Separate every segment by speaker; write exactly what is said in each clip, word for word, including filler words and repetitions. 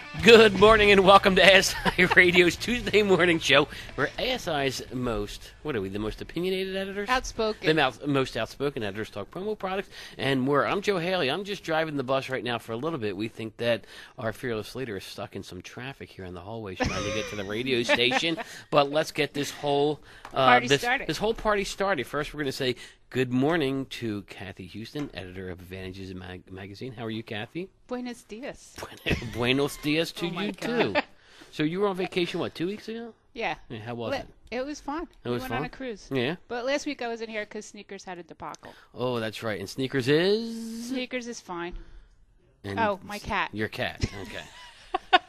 Speaker 1: Good morning and welcome to A S I Radio's Tuesday morning show, where A S I's most, what are we, the most opinionated editors?
Speaker 2: Outspoken.
Speaker 1: The mouth, most outspoken editors talk promo products and more. I'm Joe Haley. I'm just driving the bus right now for a little bit. We think that our fearless leader is stuck in some traffic here in the hallways trying to get to the radio station. But let's get this whole uh,
Speaker 2: Party
Speaker 1: this,
Speaker 2: started.
Speaker 1: this whole party started. First, we're going to say good morning to Kathy Houston, editor of Advantages Mag- Magazine. How are you, Kathy?
Speaker 2: Buenos dias.
Speaker 1: Buenos dias to
Speaker 2: Oh my
Speaker 1: you,
Speaker 2: God.
Speaker 1: too. So you were on vacation, what, two weeks ago?
Speaker 2: Yeah.
Speaker 1: Yeah, how was
Speaker 2: Li-
Speaker 1: it?
Speaker 2: It was fun.
Speaker 1: It was
Speaker 2: we went
Speaker 1: fun?
Speaker 2: on a cruise.
Speaker 1: Yeah.
Speaker 2: But last week I wasn't here because Sneakers had a debacle.
Speaker 1: Oh, that's right. And Sneakers is?
Speaker 2: Sneakers is fine.
Speaker 1: And
Speaker 2: Oh, my cat.
Speaker 1: Your cat. Okay.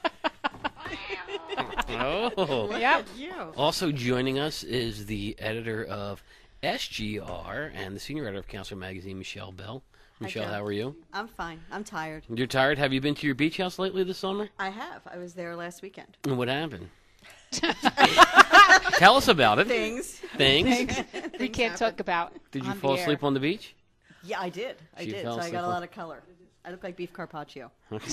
Speaker 1: Oh.
Speaker 2: Yep.
Speaker 1: Also joining us is the editor of S G R and the senior editor of Counselor Magazine, Michelle Bell. Michelle,
Speaker 3: Joe.
Speaker 1: how are you?
Speaker 3: I'm fine. I'm tired.
Speaker 1: You're tired? Have you been to your beach house lately this summer?
Speaker 3: I have. I was there last weekend.
Speaker 1: And what happened? Tell us about it.
Speaker 3: Things.
Speaker 1: Things?
Speaker 2: We can't talk about.
Speaker 1: Did you
Speaker 2: on
Speaker 1: fall
Speaker 2: the
Speaker 1: asleep
Speaker 2: air.
Speaker 1: on the beach?
Speaker 3: Yeah, I did. I
Speaker 1: She
Speaker 3: did.
Speaker 1: fell
Speaker 3: So I
Speaker 1: asleep
Speaker 3: got a
Speaker 1: on-
Speaker 3: lot of color. I look like beef carpaccio.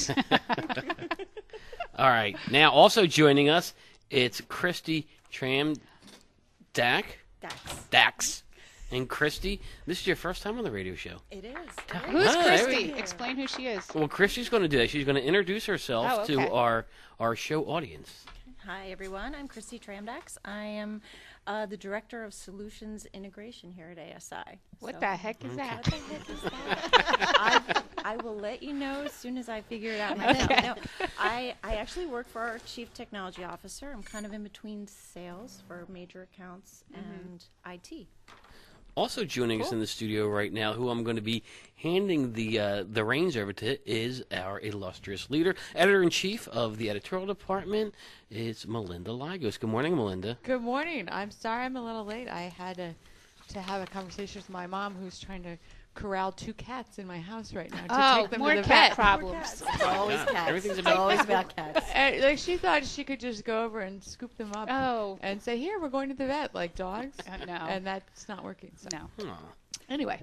Speaker 1: All right. Now, also joining us, it's Christy Tram Dack.
Speaker 3: Dax.
Speaker 1: Dax. And Christy, this is your first time on the radio show.
Speaker 3: It is.
Speaker 2: Who's
Speaker 1: Ah, there
Speaker 2: Christy?
Speaker 1: we-
Speaker 2: Explain who she is.
Speaker 1: Well, Christy's going to do that. She's going to introduce herself
Speaker 2: Oh, okay.
Speaker 1: to our our show audience.
Speaker 4: Hi, everyone. I'm Christy Tramdax. I am uh, the Director of Solutions Integration here at A S I.
Speaker 2: What
Speaker 4: So-
Speaker 2: the heck is that?
Speaker 4: What the heck is that? I, I will let you know as soon as I figure it out myself.
Speaker 2: Okay.
Speaker 4: No, I, I actually work for our Chief Technology Officer. I'm kind of in between sales for major accounts and I T.
Speaker 1: Also joining us in the studio right now, who I'm going to be handing the uh, the reins over to, is our illustrious leader, editor-in-chief of the editorial department. It's Melinda Lagos. Good morning, Melinda.
Speaker 5: Good morning. I'm sorry I'm a little late. I had to, to have a conversation with my mom who's trying to corral two cats in my house right now to
Speaker 2: Oh,
Speaker 5: take them
Speaker 2: more
Speaker 5: to the
Speaker 2: cat
Speaker 5: vet.
Speaker 2: problems.
Speaker 3: It's always
Speaker 1: Yeah,
Speaker 3: cats.
Speaker 1: everything's
Speaker 3: It's
Speaker 1: about
Speaker 3: always about cats.
Speaker 5: And, like she thought she could just go over and scoop them up
Speaker 2: Oh.
Speaker 5: and say, "Here, we're going to the vet," like dogs.
Speaker 2: Uh, no.
Speaker 5: And that's not working. So.
Speaker 2: No.
Speaker 1: Aw.
Speaker 5: Anyway,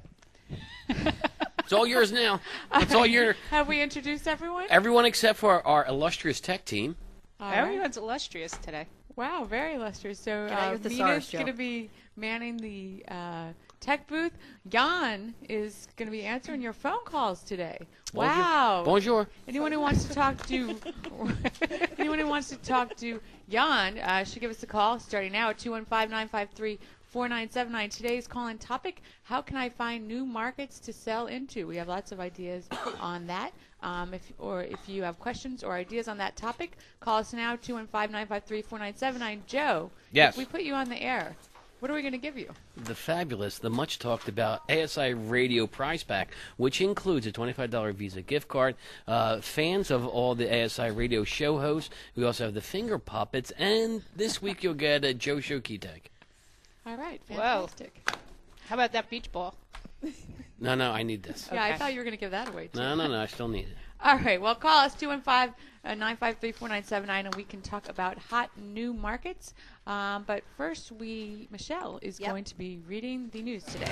Speaker 1: It's all yours now. It's all your
Speaker 5: have we introduced everyone?
Speaker 1: everyone except for our illustrious tech team.
Speaker 5: All right.
Speaker 2: Everyone's illustrious today.
Speaker 5: Wow, very illustrious. So
Speaker 3: Get out
Speaker 5: uh,
Speaker 3: your thesaurus,
Speaker 5: Mina's
Speaker 3: Joe.
Speaker 5: going to be manning the uh, tech booth. Jan is going to be answering your phone calls today.
Speaker 1: Bonjour.
Speaker 5: Wow.
Speaker 1: Bonjour.
Speaker 5: Anyone who wants to talk to anyone who wants to talk to Jan uh, should give us a call starting now at two one five, nine five three, four nine seven nine. Today's call-in topic: how can I find new markets to sell into? We have lots of ideas on that. Um, if or if you have questions or ideas on that topic, call us now two one five, nine five three, four nine seven nine. Joe,
Speaker 1: Yes.
Speaker 5: if we put you on the air, what are we going to give you?
Speaker 1: The fabulous, the much talked about A S I Radio Prize Pack, which includes a twenty-five dollars Visa gift card. Uh, fans of all the A S I Radio show hosts, we also have the finger puppets, and this week you'll get a Joe Show key tag.
Speaker 5: All right,
Speaker 2: Whoa.
Speaker 5: fantastic.
Speaker 2: How about that beach ball?
Speaker 1: No, no, I need this.
Speaker 5: Yeah, I
Speaker 2: Okay.
Speaker 5: thought you were going to give that away too.
Speaker 1: No, no, no, I still need it.
Speaker 5: All right. Well, call us two one five, nine five three, four nine seven nine, and we can talk about hot new markets. Um, but first, we Michelle is
Speaker 3: Yep.
Speaker 5: going to be reading the news today.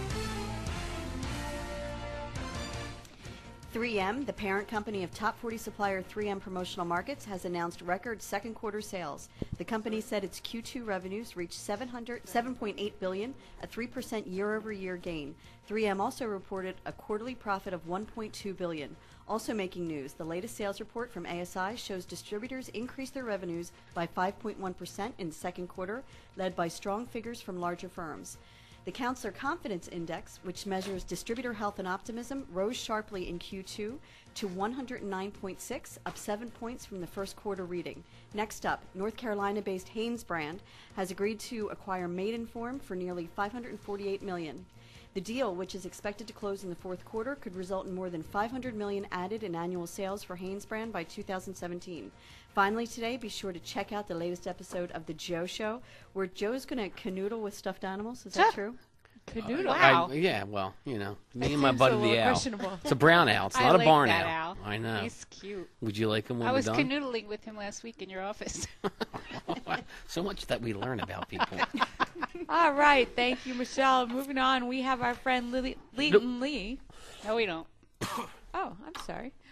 Speaker 3: three M, the parent company of top forty supplier three M Promotional Markets, has announced record second quarter sales. The company said its Q two revenues reached seven point eight billion dollars, a three percent year-over-year gain. three M also reported a quarterly profit of one point two billion dollars. Also making news, the latest sales report from A S I shows distributors increased their revenues by five point one percent in the second quarter, led by strong figures from larger firms. The Counselor Confidence Index, which measures distributor health and optimism, rose sharply in Q two to one hundred nine point six, up seven points from the first quarter reading. Next up, North Carolina-based Hanes brand has agreed to acquire Maidenform for nearly five hundred forty-eight million dollars. The deal, which is expected to close in the fourth quarter, could result in more than five hundred million dollars added in annual sales for Hanes brand by two thousand seventeen. Finally today, be sure to check out the latest episode of The Joe Show, where Joe's going to canoodle with stuffed animals. Is that
Speaker 2: Huh.
Speaker 3: true?
Speaker 5: Canoodle.
Speaker 2: Wow.
Speaker 1: I, yeah, well, you know, me
Speaker 5: That
Speaker 1: and my
Speaker 5: seems
Speaker 1: buddy
Speaker 5: a little
Speaker 1: the owl.
Speaker 5: questionable.
Speaker 1: It's a brown owl. It's
Speaker 2: I
Speaker 1: not
Speaker 2: like
Speaker 1: a barn
Speaker 2: that
Speaker 1: owl.
Speaker 2: owl.
Speaker 1: I know.
Speaker 2: He's cute.
Speaker 1: Would you like him when
Speaker 2: I
Speaker 1: we're
Speaker 2: was
Speaker 1: done?
Speaker 2: canoodling with him last week in your office.
Speaker 1: So much that we learn about people.
Speaker 5: All right. Thank you, Michelle. Moving on, we have our friend Lily Leighton Lee.
Speaker 2: No, we don't.
Speaker 5: Oh, I'm sorry.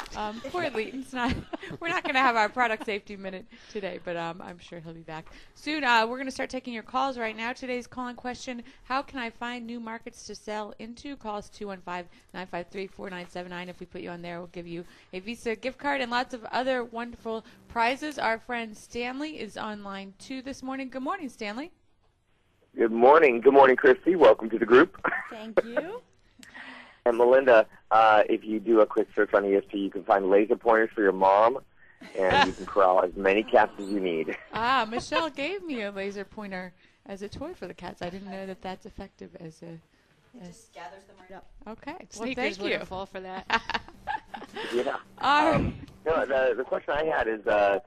Speaker 5: Um, poor Leighton's not. We're not going to have our product safety minute today, but um, I'm sure he'll be back soon. Uh, we're going to start taking your calls right now. Today's call-in question: how can I find new markets to sell into? Call us two one five, nine five three, four nine seven nine. If we put you on there, we'll give you a Visa gift card and lots of other wonderful prizes. Our friend Stanley is on line two this morning. Good morning, Stanley.
Speaker 6: Good morning. Good morning, Christy. Welcome to the group.
Speaker 4: Thank you.
Speaker 6: And Melinda, uh, if you do a quick search on E S P, you can find laser pointers for your mom, and you can corral as many cats as you need.
Speaker 5: Ah, Michelle gave me a laser pointer as a toy for the cats. I didn't know that that's effective as a.
Speaker 3: It just gathers them right up.
Speaker 5: Okay. Well,
Speaker 2: Sneakers
Speaker 5: thank you.
Speaker 2: wouldn't fall for that.
Speaker 6: Yeah.
Speaker 5: All
Speaker 6: Um, no, the, the question I had is, uh,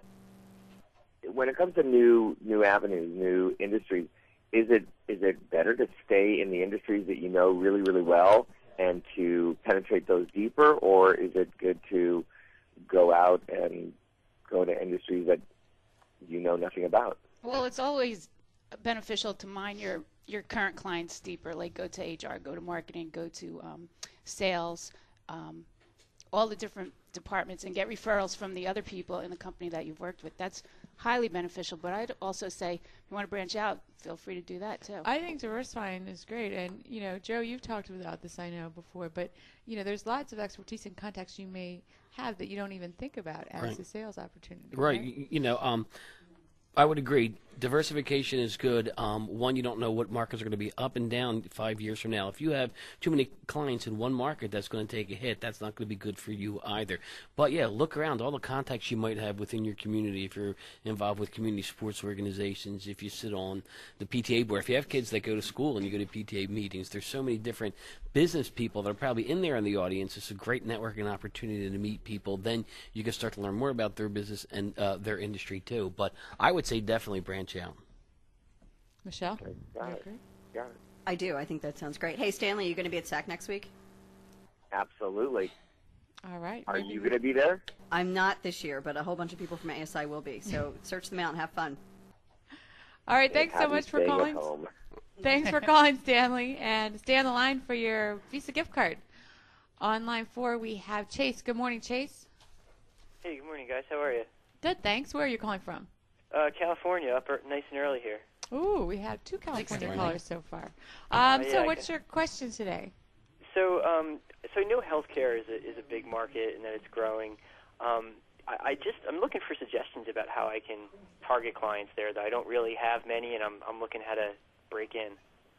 Speaker 6: when it comes to new new avenues, new industries, is it is it better to stay in the industries that you know really, really well and to penetrate those deeper, or is it good to go out and go to industries that you know nothing about?
Speaker 2: Well, it's always beneficial to mine your, your current clients deeper, like go to H R, go to marketing, go to um, sales, um, all the different departments, and get referrals from the other people in the company that you've worked with. That's highly beneficial. But I'd also say if you want to branch out, feel free to do that too.
Speaker 5: I think diversifying is great. And, you know, Joe, you've talked about this, I know, before. But, you know, there's lots of expertise and contacts you may have that you don't even think about as
Speaker 1: Right.
Speaker 5: a sales opportunity.
Speaker 1: Right. You, you know, um, I would agree. Diversification is good. Um, one, you don't know what markets are going to be up and down five years from now. If you have too many clients in one market that's going to take a hit, that's not going to be good for you either. But, yeah, look around. All the contacts you might have within your community, if you're involved with community sports organizations, if you sit on the P T A board, if you have kids that go to school and you go to P T A meetings, there's so many different business people that are probably in there in the audience. It's a great networking opportunity to meet people. Then you can start to learn more about their business and uh, their industry, too. But I would say definitely branch out.
Speaker 5: Michelle?
Speaker 6: Got
Speaker 5: you
Speaker 6: it.
Speaker 5: agree?
Speaker 6: Got it.
Speaker 3: I do. I think that sounds great. Hey, Stanley, you going to be at S A C next week?
Speaker 6: Absolutely.
Speaker 5: All right.
Speaker 6: Are
Speaker 5: Maybe
Speaker 6: you
Speaker 5: we-
Speaker 6: going to be there?
Speaker 3: I'm not this year, but a whole bunch of people from A S I will be. So search them out and have fun.
Speaker 5: All right. Thanks so
Speaker 6: Happy
Speaker 5: much for
Speaker 6: staying at
Speaker 5: calling.
Speaker 6: home.
Speaker 5: Thanks for calling, Stanley. And stay on the line for your Visa gift card. On line four, we have Chase. Good morning, Chase.
Speaker 7: Hey, good morning, guys. How are you?
Speaker 5: Good, thanks. Where are you calling from?
Speaker 7: Uh, California, up er- nice and early here.
Speaker 5: Ooh, we have two California
Speaker 1: morning.
Speaker 5: callers so far. Um,
Speaker 7: Uh, yeah,
Speaker 5: so
Speaker 7: I
Speaker 5: what's
Speaker 7: guess.
Speaker 5: your question today?
Speaker 7: So, um, so I know healthcare is a, is a big market and that it's growing. Um, I, I just I'm looking for suggestions about how I can target clients there. That I don't really have many, and I'm I'm looking how to break in.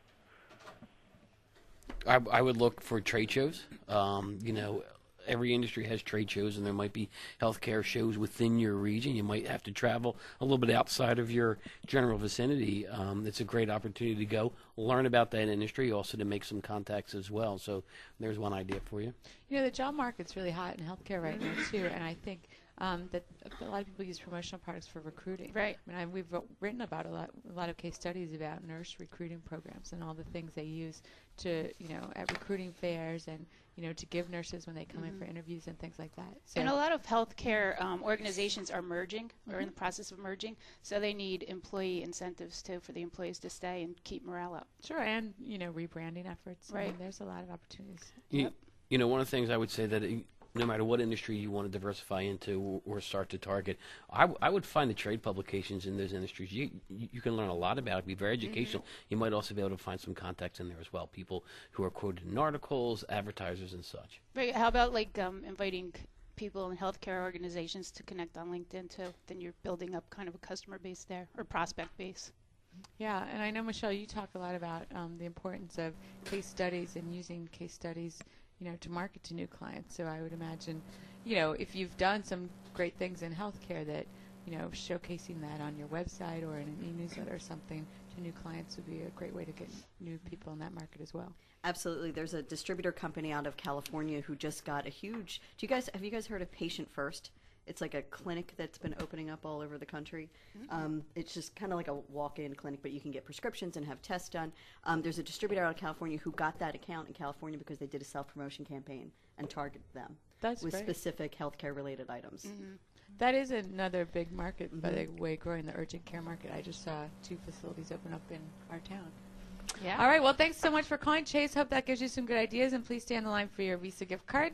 Speaker 1: I, I would look for trade shows. Um, you know, every industry has trade shows, and there might be healthcare shows within your region. You might have to travel a little bit outside of your general vicinity. Um, it's a great opportunity to go learn about that industry, also to make some contacts as well. So there's one idea for you.
Speaker 5: You know, the job market's really hot in healthcare right now, too, and I think um, that a lot of people use promotional products for recruiting.
Speaker 2: Right.
Speaker 5: I mean, I, we've wrote- written about a lot, a lot of case studies about nurse recruiting programs and all the things they use to, you know, at recruiting fairs and, you know, to give nurses when they come in for interviews and things like that. So
Speaker 2: And a lot of healthcare um, organizations are merging or in the process of merging, so they need employee incentives too for the employees to stay and keep morale up.
Speaker 5: Sure, and, you know, rebranding efforts. I mean,
Speaker 2: Right.
Speaker 5: there's a lot of opportunities.
Speaker 1: You, you know, one of the things I would say that it, no matter what industry you want to diversify into or, or start to target, I, w- I would find the trade publications in those industries. You, you you can learn a lot about it, be very educational. You might also be able to find some contacts in there as well, people who are quoted in articles, advertisers, and such.
Speaker 2: Right. How about like um, inviting people in healthcare organizations to connect on LinkedIn too? Then you're building up kind of a customer base there or prospect base.
Speaker 5: Yeah, and I know, Michelle, you talk a lot about um, the importance of case studies and using case studies, you know, to market to new clients. So I would imagine, you know, if you've done some great things in healthcare, that, you know, showcasing that on your website or in an e-newsletter or something to new clients would be a great way to get new people in that market as well.
Speaker 3: Absolutely. There's a distributor company out of California who just got a huge. Do you guys have you guys heard of Patient First? It's like a clinic that's been opening up all over the country. Um, it's just kind of like a walk-in clinic, but you can get prescriptions and have tests done. Um, there's a distributor out of California who got that account in California because they did a self-promotion campaign and targeted them
Speaker 5: That's
Speaker 3: with
Speaker 5: great.
Speaker 3: specific healthcare-related items.
Speaker 5: That is another big market, by the way, growing the urgent care market. I just saw two facilities open up in our town.
Speaker 2: Yeah.
Speaker 5: All right. Well, thanks so much for calling, Chase. Hope that gives you some good ideas. And please stay on the line for your Visa gift card.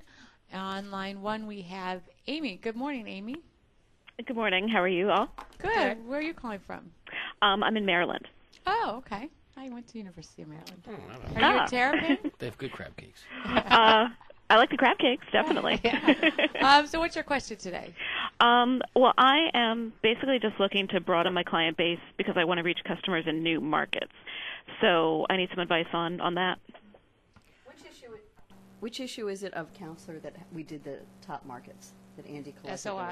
Speaker 5: On line one, we have Amy. Good morning, Amy.
Speaker 8: Good morning. How are you all?
Speaker 5: Good. Where are you calling from?
Speaker 8: Um, I'm in Maryland.
Speaker 5: Oh, okay. I went to University of Maryland.
Speaker 1: Oh, I don't
Speaker 5: Are
Speaker 1: know.
Speaker 5: you
Speaker 8: Ah.
Speaker 5: a Terrapin?
Speaker 1: They have good crab cakes.
Speaker 8: Uh, I like the crab cakes, definitely.
Speaker 5: um, so what's your question today?
Speaker 8: um, well, I am basically just looking to broaden my client base because I want to reach customers in new markets. So I need some advice on, on that.
Speaker 3: Which issue, which issue is it of Counselor that we did the top markets that Andy collected?
Speaker 2: S O I?
Speaker 3: those?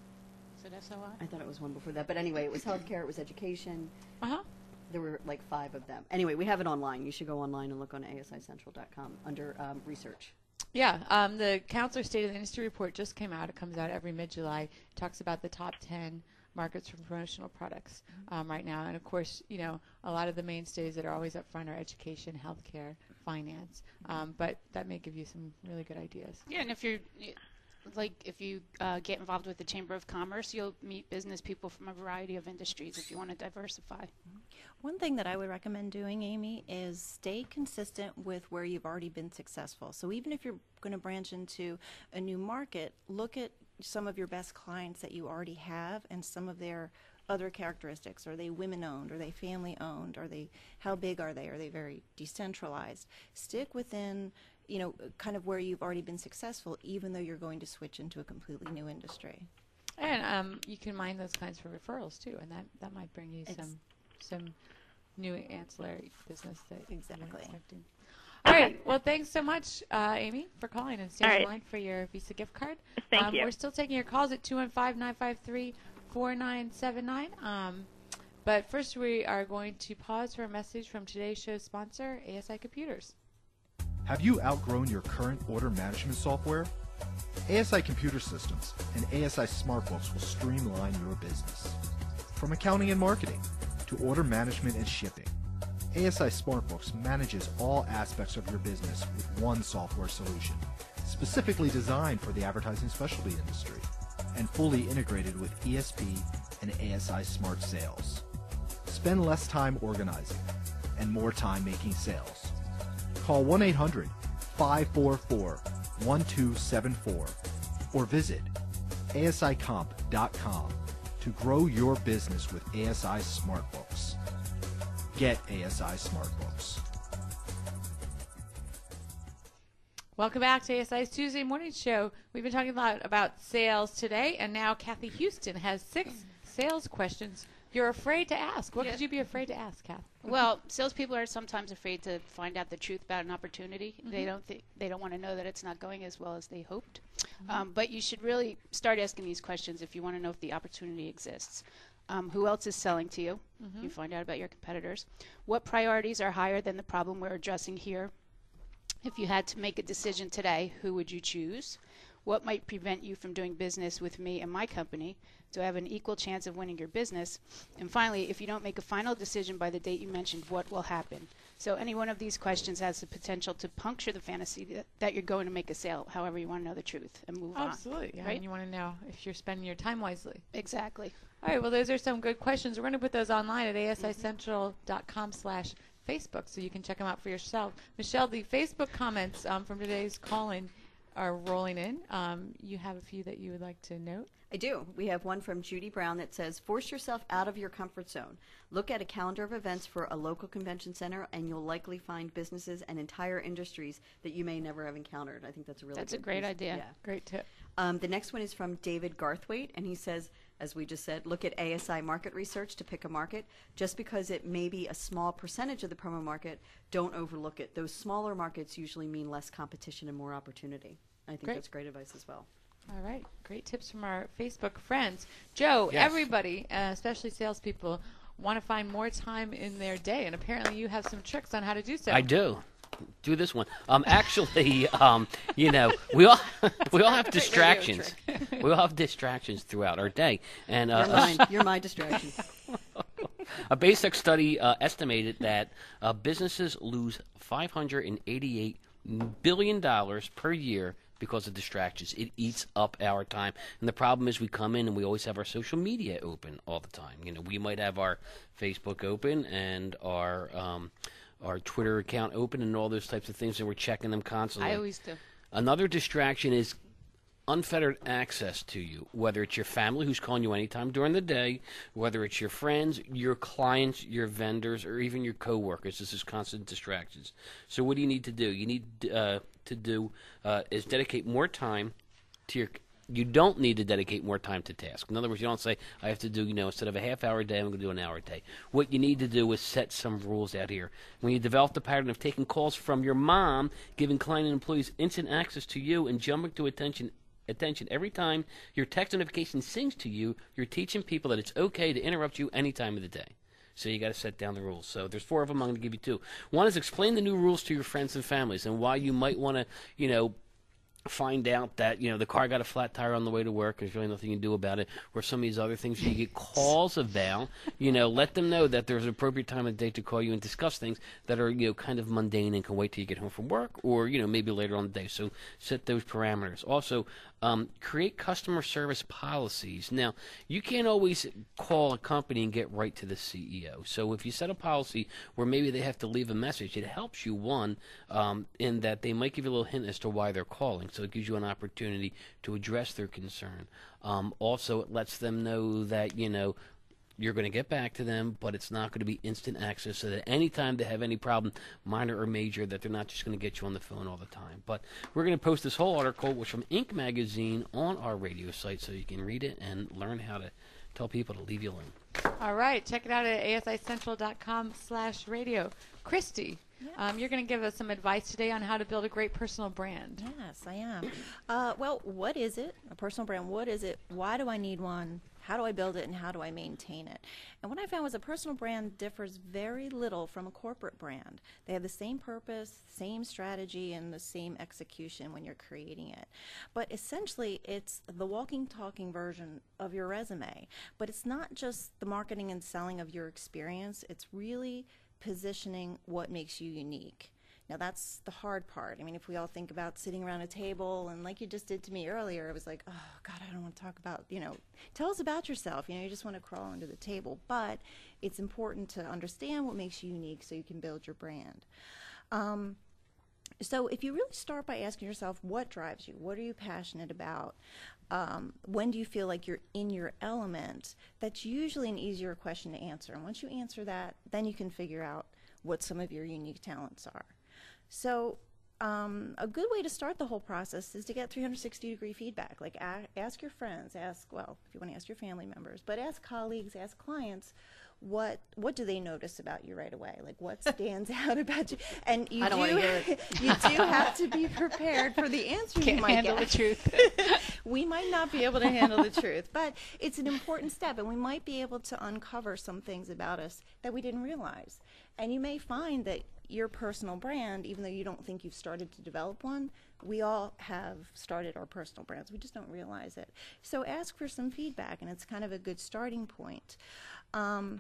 Speaker 2: Is it S O I?
Speaker 3: I thought it was one before that. But anyway, it was healthcare, it was education.
Speaker 5: Uh-huh.
Speaker 3: There were like five of them. Anyway, we have it online. You should go online and look on A S I central dot com under um, research.
Speaker 5: Yeah, um, the Counselor State of the Industry report just came out. It comes out every mid-July. It talks about the top ten markets for promotional products um, right now. And, of course, you know, a lot of the mainstays that are always up front are education, healthcare, finance. Um, but that may give you some really good ideas.
Speaker 2: Yeah, and if you're, y- like, if you uh, get involved with the Chamber of Commerce, you'll meet business people from a variety of industries if you want to diversify.
Speaker 4: One thing that I would recommend doing, Amy, is stay consistent with where you've already been successful. So even if you're going to branch into a new market, look at some of your best clients that you already have and some of their other characteristics. Are they women-owned? Are they family-owned? Are they, how big are they? Are they very decentralized? Stick within, you know, kind of where you've already been successful, even though you're going to switch into a completely new industry.
Speaker 5: And um, you can mine those clients for referrals, too, and that, that might bring you
Speaker 4: Ex-
Speaker 5: some some new ancillary business that you're not
Speaker 4: Exactly.
Speaker 5: expecting. All right. Well, thanks so much, uh, Amy, for calling and stay
Speaker 8: All
Speaker 5: in
Speaker 8: right.
Speaker 5: line for your Visa gift card.
Speaker 8: Thank
Speaker 5: um,
Speaker 8: you.
Speaker 5: We're still taking your calls at two one five, nine five three, four nine seven nine. Um, but first, we are going to pause for a message from today's show sponsor, A S I Computers.
Speaker 9: Have you outgrown your current order management software? A S I Computer Systems and A S I SmartBooks will streamline your business. From accounting and marketing to order management and shipping, A S I SmartBooks manages all aspects of your business with one software solution, specifically designed for the advertising specialty industry, and fully integrated with E S P and A S I Smart Sales. Spend less time organizing and more time making sales. Call one eight hundred, five four four, one two seven four or visit A S I comp dot com to grow your business with A S I SmartBooks. Get A S I SmartBooks.
Speaker 5: Welcome back to A S I's Tuesday Morning Show. We've been talking a lot about sales today, and now Kathy Houston has six sales questions you're afraid to ask. What
Speaker 2: Yeah.
Speaker 5: could you be afraid to ask, Kath?
Speaker 2: Well, salespeople are sometimes afraid to find out the truth about an opportunity. They don't think they don't want to know that it's not going as well as they hoped. Um, but you should really start asking these questions if you want to know if the opportunity exists. Um, who else is selling to you? You find out about your competitors. What priorities are higher than the problem we're addressing here? If you had to make a decision today, who would you choose? What might prevent you from doing business with me and my company? Do I have an equal chance of winning your business? And finally, if you don't make a final decision by the date you mentioned, what will happen? So any one of these questions has the potential to puncture the fantasy that, that you're going to make a sale. However, you want to know the truth and move
Speaker 5: Absolutely. Yeah,
Speaker 2: Right?
Speaker 5: and you want to know if you're spending your time wisely.
Speaker 2: on. Exactly.
Speaker 5: All right, well, those are some good questions. We're going to put those online at A S I central dot com slash Facebook, so you can check them out for yourself. Michelle, the Facebook comments um, from today's call-in are rolling in. Um, you have a few that you would like to note?
Speaker 3: I do. We have one from Judy Brown that says, force yourself out of your comfort zone. Look at a calendar of events for a local convention center, and you'll likely find businesses and entire industries that you may never have encountered. I think that's a really
Speaker 2: That's a
Speaker 3: good
Speaker 2: great
Speaker 3: piece.
Speaker 2: idea.
Speaker 3: Yeah.
Speaker 5: Great tip.
Speaker 3: Um, the next one is from David Garthwaite, and he says, as we just said, look at A S I market research to pick a market. Just because it may be a small percentage of the promo market, don't overlook it. Those smaller markets usually mean less competition and more opportunity. I think
Speaker 5: Great.
Speaker 3: that's great advice as well.
Speaker 5: All right, great tips from our Facebook friends. Joe,
Speaker 1: Yes.
Speaker 5: everybody, uh, especially salespeople, want to find more time in their day, and apparently you have some tricks on how to do so.
Speaker 1: I do. Do this one. Um, actually, um, you know, we all we all have distractions. We all have distractions throughout our day, and uh,
Speaker 3: You're mine. You're my distraction.
Speaker 1: a basic study uh, estimated that uh, businesses lose five hundred eighty-eight billion dollars per year because of distractions. It eats up our time. And the problem is we come in and we always have our social media open all the time. You know, we might have our Facebook open and our um, our Twitter account open and all those types of things, and we're checking them constantly.
Speaker 2: I always do.
Speaker 1: Another distraction is unfettered access to you, whether it's your family who's calling you anytime during the day, whether it's your friends, your clients, your vendors, or even your coworkers. This is constant distractions. So what do you need to do? You need uh, to do uh, is dedicate more time to your. You don't need to dedicate more time to tasks. In other words, you don't say, I have to do, you know, instead of a half hour a day, I'm going to do an hour a day. What you need to do is set some rules out here. When you develop the pattern of taking calls from your mom, giving client and employees instant access to you, and jumping to attention attention every time your text notification sings to you, you're teaching people that it's okay to interrupt you any time of the day. So you got to set down the rules. So there's four of them. I'm going to give you two. One is explain the new rules to your friends and families and why you might want to, you know, find out that, you know, the car got a flat tire on the way to work. There's really nothing you can do about it. Or some of these other things you get calls about. You know, let them know that there's an appropriate time of day to call you and discuss things that are, you know, kind of mundane and can wait till you get home from work or, you know, maybe later on in the day. So set those parameters. Also, um, create customer service policies. Now, you can't always call a company and get right to the C E O. So if you set a policy where maybe they have to leave a message, it helps you, one, um, in that they might give you a little hint as to why they're calling. So it gives you an opportunity to address their concern. Um, also, it lets them know that, you know, you're going to get back to them, but it's not going to be instant access, so that anytime they have any problem, minor or major, that they're not just going to get you on the phone all the time. But we're going to post this whole article, which from Inc magazine, on our radio site, so you can read it and learn how to tell people to leave you alone.
Speaker 5: All right. Check it out at A S I central dot com slash radio. Christy,
Speaker 4: Yes.
Speaker 5: um, you're going to give us some advice today on how to build a great personal brand.
Speaker 4: Yes, I am. Uh, well, what is it? A personal brand. What is it? Why do I need one? How do I build it, and how do I maintain it? And what I found was a personal brand differs very little from a corporate brand. They have the same purpose, same strategy, and the same execution when you're creating it. But essentially, it's the walking, talking version of your resume. But it's not just the marketing and selling of your experience. It's really positioning what makes you unique. Now, that's the hard part. I mean, if we all think about sitting around a table, and like you just did to me earlier, it was like, oh, God, I don't want to talk about, you know, tell us about yourself. You know, you just want to crawl under the table. But it's important to understand what makes you unique so you can build your brand. Um, so if you really start by asking yourself, what drives you? What are you passionate about? Um, when do you feel like you're in your element? That's usually an easier question to answer. And once you answer that, then you can figure out what some of your unique talents are. So um, a good way to start the whole process is to get three hundred sixty degree feedback. Like a ask your friends, ask, well, if you want to ask your family members, but ask colleagues, ask clients, what what do they notice about you right away? Like what stands out about you? And you
Speaker 3: I don't
Speaker 4: do,
Speaker 3: want to hear it.
Speaker 4: you do have to be prepared for the answers
Speaker 2: Can't
Speaker 4: you might
Speaker 2: handle
Speaker 4: get.
Speaker 2: the truth.
Speaker 4: We might not be able to handle the truth, but it's an important step, and we might be able to uncover some things about us that we didn't realize. And you may find that your personal brand, even though you don't think you've started to develop one, we all have started our personal brands. We just don't realize it. So ask for some feedback, and it's kind of a good starting point. Um,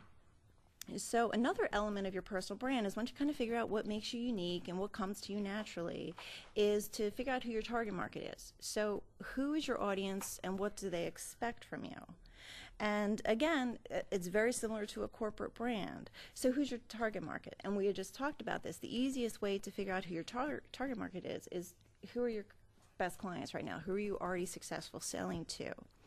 Speaker 4: So another element of your personal brand is once you kind of figure out what makes you unique and what comes to you naturally, is to figure out who your target market is. So who is your audience and what do they expect from you? And again, it's very similar to a corporate brand. So who's your target market? And we had just talked about this. The easiest way to figure out who your tar target market is, is who are your best clients right now? Who are you already successful selling to?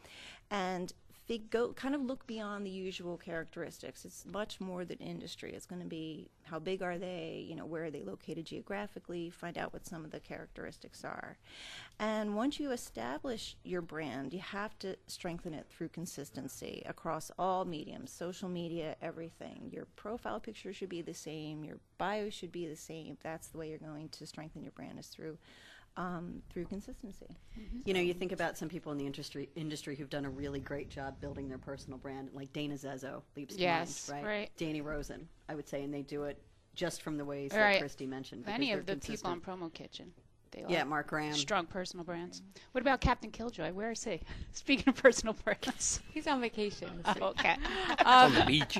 Speaker 4: And go kind of look beyond the usual characteristics. It's much more than industry. It's going to be how big are they, you know, where are they located geographically, find out what some of the characteristics are. And once you establish your brand, you have to strengthen it through consistency across all mediums, social media, everything. Your profile picture should be the same, your bio should be the same. That's the way you're going to strengthen your brand, is through Um, through consistency.
Speaker 3: Mm-hmm. You know, you think about some people in the industry industry who've done a really great job building their personal brand, like Dana Zezzo leaps to
Speaker 2: Yes,
Speaker 3: mind, right?
Speaker 2: right.
Speaker 3: Danny Rosen, I would say, and they do it just from the ways
Speaker 2: Right.
Speaker 3: that Christy mentioned. because
Speaker 2: Many
Speaker 3: they're
Speaker 2: of the people on
Speaker 3: consistent.
Speaker 2: Promo Kitchen, they all
Speaker 3: Yeah, Mark Graham.
Speaker 2: strong personal brands. What about Captain Killjoy? Where is he? Speaking of personal brands.
Speaker 5: He's on vacation. this
Speaker 2: Oh,
Speaker 5: week.
Speaker 2: okay.
Speaker 1: On the beach.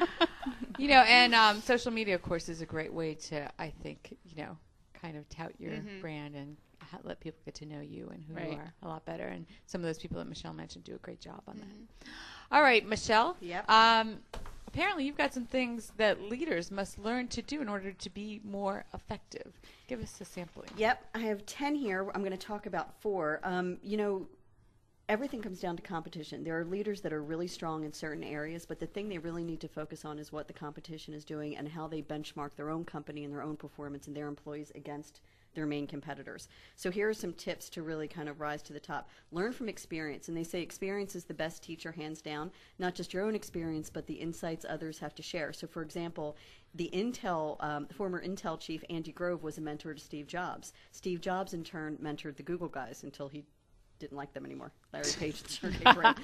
Speaker 5: You know, and um, social media, of course, is a great way to, I think, you know, kind of tout your
Speaker 2: Mhm.
Speaker 5: brand and ha- let people get to know you and who you
Speaker 2: Right.
Speaker 5: are a lot better. And some of those people that Michelle mentioned do a great job on that. All right, Michelle.
Speaker 3: Yep.
Speaker 5: Um, apparently you've got some things that leaders must learn to do in order to be more effective. Give us a sampling.
Speaker 3: Yep, I have ten here. I'm going to talk about four. Um, you know, everything comes down to competition. There are leaders that are really strong in certain areas, but the thing they really need to focus on is what the competition is doing and how they benchmark their own company and their own performance and their employees against their main competitors. So here are some tips to really kind of rise to the top. Learn from experience, and they say experience is the best teacher, hands down. Not just your own experience, but the insights others have to share. So for example, the Intel, um, the former Intel chief, Andy Grove, was a mentor to Steve Jobs. Steve Jobs, in turn, mentored the Google guys until he didn't like them anymore. Larry Page and Sergey Brin.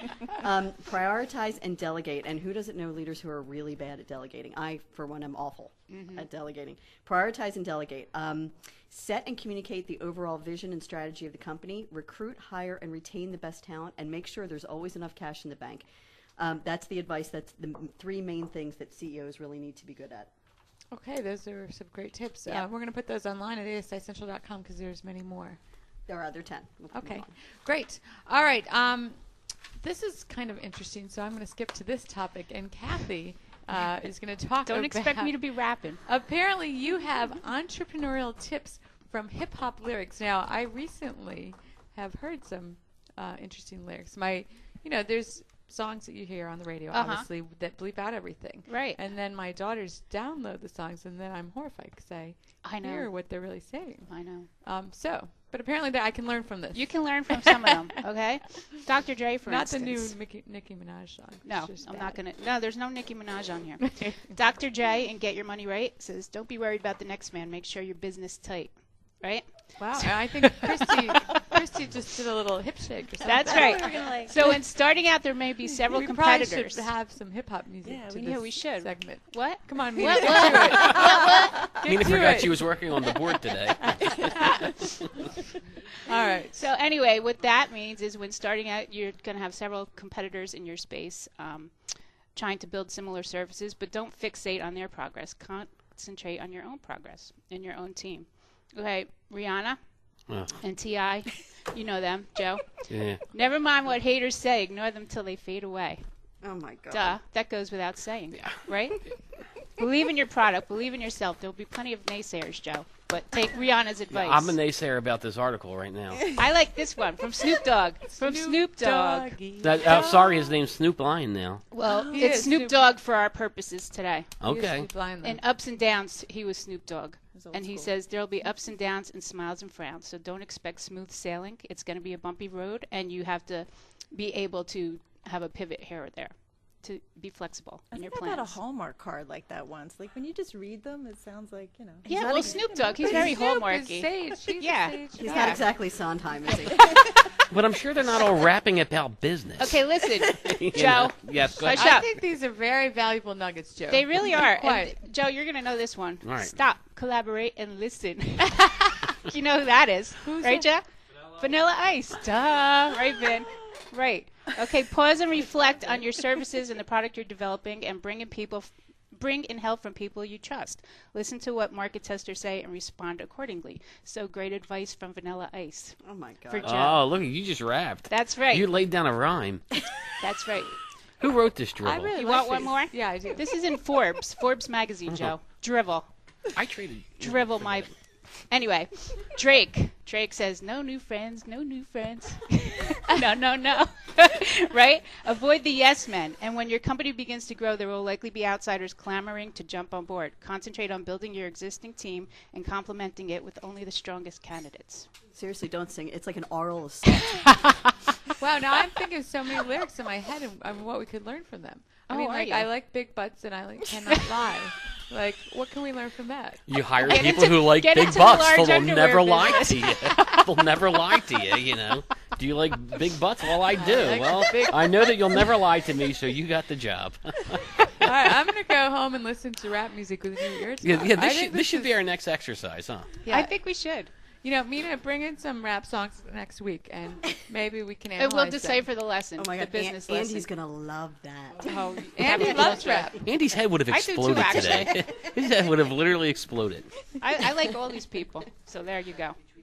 Speaker 3: um, prioritize and delegate. And who doesn't know leaders who are really bad at delegating? I, for one, am awful mm-hmm. at delegating. Prioritize and delegate. Um, set and communicate the overall vision and strategy of the company. Recruit, hire, and retain the best talent, and make sure there's always enough cash in the bank. Um, that's the advice. That's the m- three main things that C E Os really need to be good at.
Speaker 5: Okay, those are some great tips.
Speaker 3: Yeah.
Speaker 5: Uh, we're going to put those online at A S I Central dot com because there's many more.
Speaker 3: There are other ten. We'll
Speaker 5: Okay, great. All right. Um, this is kind of interesting, so I'm going to skip to this topic. And Kathy uh, is going to talk
Speaker 2: Don't
Speaker 5: about...
Speaker 2: expect me to be rapping.
Speaker 5: Apparently, you have entrepreneurial tips from hip-hop lyrics. Now, I recently have heard some uh, interesting lyrics. My, you know, there's songs that you hear on the radio,
Speaker 2: Uh-huh.
Speaker 5: obviously, that bleep out everything.
Speaker 2: Right.
Speaker 5: And then my daughters download the songs, and then I'm horrified because I,
Speaker 2: I know.
Speaker 5: hear what they're really saying.
Speaker 2: I know.
Speaker 5: Um, so, but apparently that I can learn from this.
Speaker 2: You can learn from some of them, okay? Doctor Dre, for
Speaker 5: Not
Speaker 2: instance.
Speaker 5: the new Nicki, Nicki Minaj song.
Speaker 2: No,
Speaker 5: It's just
Speaker 2: I'm
Speaker 5: bad.
Speaker 2: not going to. No, there's no Nicki Minaj on here. Doctor J and Get Your Money Right says, don't be worried about the next man. Make sure your business tight. Right?
Speaker 5: Wow. And I think Christy, Christy just did a little hip shake or something.
Speaker 2: That's right. So in starting out, there may be several
Speaker 5: we
Speaker 2: competitors.
Speaker 5: probably should have some hip-hop music
Speaker 2: Yeah,
Speaker 5: to
Speaker 2: we-
Speaker 5: this
Speaker 2: yeah, we should.
Speaker 5: segment.
Speaker 2: What?
Speaker 5: Come on, Mina,
Speaker 2: What,
Speaker 5: get
Speaker 2: what?
Speaker 5: to it.
Speaker 2: What, what?
Speaker 5: Get
Speaker 1: Mina
Speaker 5: to
Speaker 1: forgot
Speaker 5: it.
Speaker 1: she was working on the board today.
Speaker 2: All right. So anyway, what that means is when starting out, you're going to have several competitors in your space um, trying to build similar services, but don't fixate on their progress. Concentrate on your own progress and your own team. Okay, Rihanna
Speaker 1: Ugh.
Speaker 2: and T I, you know them, Joe.
Speaker 1: Yeah.
Speaker 2: Never mind what haters say. Ignore them till they fade away.
Speaker 3: Oh, my God.
Speaker 2: Duh. That goes without saying, right? Believe in your product. Believe in yourself. There'll be plenty of naysayers, Joe. But take Rihanna's advice.
Speaker 1: I'm a naysayer about this article right now.
Speaker 2: I like this one from Snoop Dogg. From Snoop, Dogg.
Speaker 1: That, uh, sorry, his name's Snoop Lion now.
Speaker 2: Well,
Speaker 5: He
Speaker 2: it's
Speaker 5: is
Speaker 2: Snoop
Speaker 5: Snoop-
Speaker 2: Dogg for our purposes today.
Speaker 1: Okay.
Speaker 2: In ups and downs, he was Snoop Dogg.
Speaker 5: old
Speaker 2: And he
Speaker 5: school.
Speaker 2: says there'll be ups and downs and smiles and frowns. So don't expect smooth sailing. It's going to be a bumpy road, and you have to be able to have a pivot here or there to be flexible
Speaker 4: I
Speaker 2: in your
Speaker 4: think I got a
Speaker 2: plans.
Speaker 4: Hallmark card like that once. Like when you just read them, it sounds like, you know.
Speaker 2: Yeah,
Speaker 3: not
Speaker 2: well,
Speaker 3: ex-
Speaker 2: Snoop Dogg, he's
Speaker 5: But
Speaker 2: very
Speaker 5: Snoop is
Speaker 2: hallmarky.
Speaker 5: sage. He's a
Speaker 2: Yeah.
Speaker 5: sage
Speaker 3: He's
Speaker 5: guy.
Speaker 3: not exactly Sondheim, is he?
Speaker 1: But I'm sure they're not all rapping about business.
Speaker 2: Okay, listen,
Speaker 1: You
Speaker 2: Joe.
Speaker 1: know? Yes, go
Speaker 2: Hush
Speaker 1: ahead.
Speaker 2: up.
Speaker 5: I think these are very valuable nuggets, Joe.
Speaker 2: They really are.
Speaker 5: Quiet.
Speaker 2: And, Joe, you're going to know this one.
Speaker 1: All right.
Speaker 2: Stop, collaborate, and listen. You know who that is, right, Joe? Vanilla Ice. Duh. Right, Vin. Right. Okay, pause and reflect on your services and the product you're developing and bring in people, bring in help from people you trust. Listen to what market testers say and respond accordingly. So great advice from Vanilla Ice.
Speaker 3: Oh, my
Speaker 2: For
Speaker 3: God.
Speaker 2: Joe.
Speaker 1: Oh, look, you just rapped.
Speaker 2: That's right.
Speaker 1: You laid down a rhyme.
Speaker 2: That's right.
Speaker 1: Who wrote this drivel?
Speaker 5: I really
Speaker 2: You
Speaker 5: like
Speaker 2: want one
Speaker 5: these.
Speaker 2: more?
Speaker 5: Yeah, I do.
Speaker 2: This is in Forbes, Forbes magazine, Joe. Drivel.
Speaker 1: I traded.
Speaker 2: Drivel my... Anyway, Drake. Drake says, no new friends, no new friends. no, no, no. Right? Avoid the yes men. And when your company begins to grow, there will likely be outsiders clamoring to jump on board. Concentrate on building your existing team and complementing it with only the strongest candidates.
Speaker 3: Seriously, don't sing. It's like an oral assault.
Speaker 5: Wow, now I'm thinking of so many lyrics in my head and, and what we could learn from them. I
Speaker 2: Oh,
Speaker 5: mean,
Speaker 2: are
Speaker 5: like,
Speaker 2: you?
Speaker 5: I like big butts and I like cannot lie. Like, what can we learn from that?
Speaker 1: You hire
Speaker 2: Get
Speaker 1: people
Speaker 2: into-
Speaker 1: who like
Speaker 2: get
Speaker 1: big
Speaker 2: into the
Speaker 1: butts,
Speaker 2: large
Speaker 1: so they'll
Speaker 2: underwear
Speaker 1: never lie
Speaker 2: business.
Speaker 1: to you. They'll never lie to you, you know. Do you like big butts? Well, I do.
Speaker 5: like
Speaker 1: Well,
Speaker 5: big-
Speaker 1: I know that you'll never lie to me, so you got the job.
Speaker 5: All right, I'm going to go home and listen to rap music with new ears.
Speaker 1: Yeah, yeah,
Speaker 5: I
Speaker 1: this,
Speaker 5: think
Speaker 1: should, this should
Speaker 5: is-
Speaker 1: be our next exercise, huh?
Speaker 5: Yeah.
Speaker 2: I think we should.
Speaker 5: You know, Mina, bring in some rap songs next week, and maybe we can
Speaker 2: And
Speaker 5: analyze
Speaker 2: we'll
Speaker 5: them.
Speaker 2: decipher the lesson,
Speaker 3: Oh, my
Speaker 2: the
Speaker 3: God.
Speaker 2: business
Speaker 3: An-
Speaker 2: lesson.
Speaker 3: Andy's going to love that.
Speaker 2: Oh,
Speaker 5: Andy loves rap.
Speaker 1: Andy's head would have
Speaker 2: I do too,
Speaker 1: exploded
Speaker 2: actually.
Speaker 1: today. His head would have literally exploded.
Speaker 2: I, I like all these people. So there you go.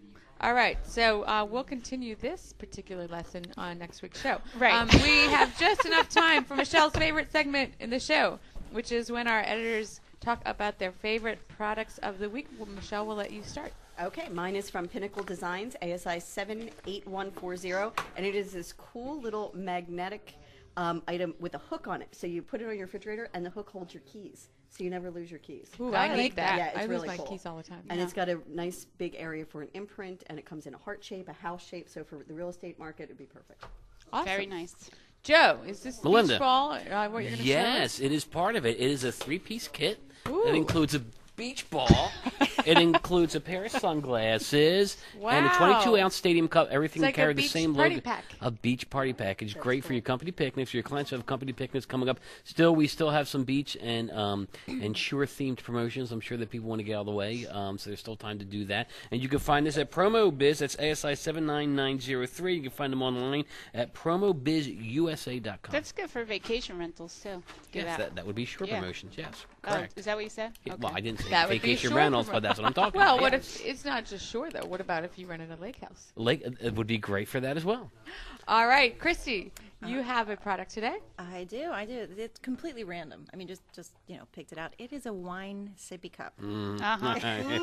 Speaker 5: All right, so uh, we'll continue this particular lesson on next week's show.
Speaker 2: Right.
Speaker 5: Um, we have just enough time for Michelle's favorite segment in the show, which is when our editors talk about their favorite products of the week. Well, Michelle, we'll let you start.
Speaker 3: Okay, mine is from Pinnacle Designs, A S I seven eight one four zero, and it is this cool little magnetic um, item with a hook on it. So you put it on your refrigerator, and the hook holds your keys, so you never lose your keys.
Speaker 5: Ooh,
Speaker 2: I
Speaker 5: I,
Speaker 2: like
Speaker 5: need that.
Speaker 3: Yeah, it's
Speaker 5: I
Speaker 3: really
Speaker 5: lose my
Speaker 3: cool.
Speaker 5: keys all the time.
Speaker 3: And
Speaker 2: Yeah.
Speaker 3: it's got a nice big area for an imprint, and it comes in a heart shape, a house shape, so for the real estate market, it'd be perfect.
Speaker 5: Awesome.
Speaker 2: Very nice.
Speaker 5: Joe, is this
Speaker 1: Melinda.
Speaker 5: beach ball uh, what you're going to
Speaker 1: Yes, it is part of it. It is a three-piece kit.
Speaker 5: Ooh.
Speaker 1: It includes a beach ball. It includes a pair of sunglasses and a
Speaker 5: Wow.
Speaker 1: twenty-two ounce stadium cup. Everything
Speaker 5: It's like a
Speaker 1: carried the
Speaker 5: beach
Speaker 1: same
Speaker 5: party
Speaker 1: logo.
Speaker 5: pack.
Speaker 1: A beach party package. Great for your company picnics. For your clients who have company picnics coming up. Still, we still have some beach and um, and shore themed promotions. I'm sure that people want to get out of the way, um, so there's still time to do that. And you can find this at PromoBiz. That's A S I seven nine nine zero three. You can find them online at promo biz U S A dot com.
Speaker 2: That's good for vacation rentals too. Do
Speaker 1: Yes,
Speaker 2: that.
Speaker 1: that, that would be shore
Speaker 2: Yeah.
Speaker 1: promotions. Yes,
Speaker 2: Oh,
Speaker 1: correct.
Speaker 2: is that what you said?
Speaker 1: Yeah,
Speaker 2: Okay.
Speaker 1: Well, I didn't say
Speaker 5: That would be
Speaker 1: vacation
Speaker 5: shore
Speaker 1: rentals,
Speaker 5: promo-
Speaker 1: but that's what I'm talking
Speaker 5: Well,
Speaker 1: about.
Speaker 5: what
Speaker 1: Yeah.
Speaker 5: if it's not just shore, though? What about if you rented a lake house?
Speaker 1: Lake, it would be great for that as well.
Speaker 5: All right, Christy, you have a product today.
Speaker 4: I do, I do. It's completely random. I mean, just, just you know, picked it out. It is a wine sippy cup.
Speaker 2: Uh-huh.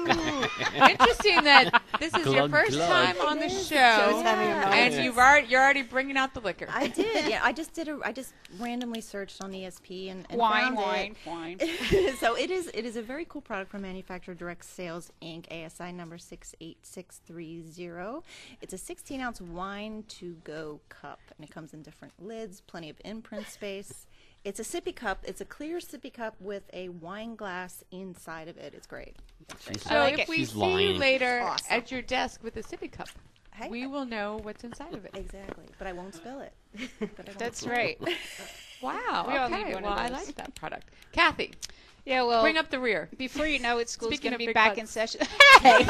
Speaker 5: Interesting that this is your
Speaker 1: Glug,
Speaker 5: first
Speaker 1: glug.
Speaker 5: time on the
Speaker 4: It is.
Speaker 5: show,
Speaker 3: Joe's having a moment.
Speaker 5: and you've already you're already bringing out the liquor.
Speaker 4: I did, yeah. I just did a. I just randomly searched on E S P and, and
Speaker 2: Wine,
Speaker 4: found
Speaker 2: wine,
Speaker 4: it.
Speaker 2: wine.
Speaker 4: So it is. It is a very cool product from Manufacturer Direct Sales Incorporated. A S I number six eight six three zero. It's a sixteen ounce wine to go cup, and it comes in different lids, plenty of imprint space. It's a sippy cup. It's a clear sippy cup with a wine glass inside of it. It's great. It's great.
Speaker 5: So
Speaker 2: I like
Speaker 5: if
Speaker 2: it.
Speaker 5: we
Speaker 1: She's
Speaker 5: see
Speaker 1: lying.
Speaker 5: you later
Speaker 4: Awesome.
Speaker 5: at your desk with a sippy cup,
Speaker 4: Hey,
Speaker 5: we will know what's inside of it.
Speaker 4: exactly, but I won't spill it. But I won't
Speaker 2: That's
Speaker 4: spill it.
Speaker 2: right.
Speaker 5: Wow.
Speaker 2: We all
Speaker 5: okay.
Speaker 2: need one
Speaker 5: well,
Speaker 2: of
Speaker 5: I
Speaker 2: those.
Speaker 5: like that product. Kathy,
Speaker 2: Yeah, well,
Speaker 5: bring up the rear.
Speaker 2: before you know it, school's
Speaker 5: Speaking
Speaker 2: going
Speaker 5: of
Speaker 2: to be
Speaker 5: big
Speaker 2: back
Speaker 5: butts.
Speaker 2: in session. Hey.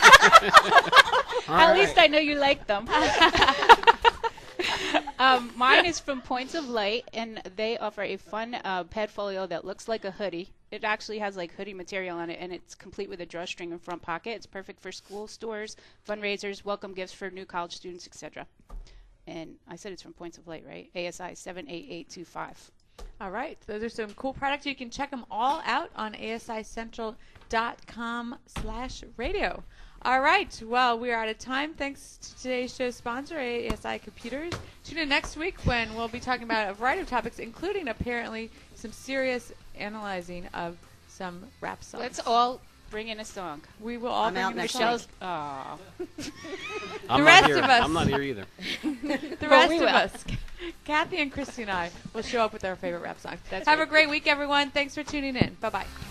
Speaker 2: At least I know you like them. um, mine is from Points of Light, and they offer a fun uh, pedfolio that looks like a hoodie. It actually has like hoodie material on it, and it's complete with a drawstring and front pocket. It's perfect for school stores, fundraisers, welcome gifts for new college students, et cetera. And I said it's from Points of Light, right? A S I seven eight eight two five.
Speaker 5: All right. Those are some cool products. You can check them all out on A S I central dot com slash radio. All right. Well, we are out of time. Thanks to today's show sponsor, A S I Computers. Tune in next week when we'll be talking about a variety of topics, including apparently some serious analyzing of some rap songs.
Speaker 2: Let's all bring in a song.
Speaker 5: We will all
Speaker 3: I'm
Speaker 5: bring
Speaker 3: out
Speaker 5: in a
Speaker 3: next
Speaker 5: song.
Speaker 2: Michelle's. Aw.
Speaker 1: I'm
Speaker 5: The
Speaker 1: not
Speaker 5: rest
Speaker 1: here.
Speaker 5: of us.
Speaker 1: I'm not here either.
Speaker 5: The
Speaker 2: Well,
Speaker 5: rest
Speaker 2: we
Speaker 5: of
Speaker 2: will.
Speaker 5: us, Kathy and Christy and I, will show up with our favorite rap songs.
Speaker 2: That's
Speaker 5: Have
Speaker 2: right.
Speaker 5: a great week, everyone. Thanks for tuning in. Bye-bye.